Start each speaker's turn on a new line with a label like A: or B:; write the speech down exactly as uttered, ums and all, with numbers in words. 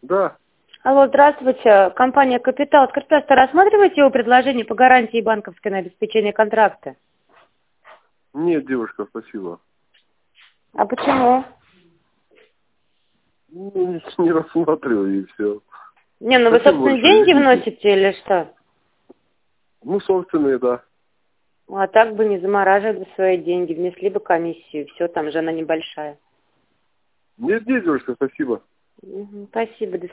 A: Да.
B: Алло, здравствуйте. Компания «Капитал». Скажите, пожалуйста, рассматриваете его предложение по гарантии банковской на обеспечение контракта?
A: Нет, девушка, спасибо.
B: А почему?
A: Ну, не, не рассматриваю, и все.
B: Не, ну вы
A: Спасибо
B: собственные
A: большое,
B: деньги
A: извините.
B: вносите или что?
A: Ну, собственные, да.
B: А так бы не замораживали бы свои деньги, внесли бы комиссию, все, там же она небольшая.
A: Нет, нет, девушка, спасибо.
B: Мгм, спасибо, до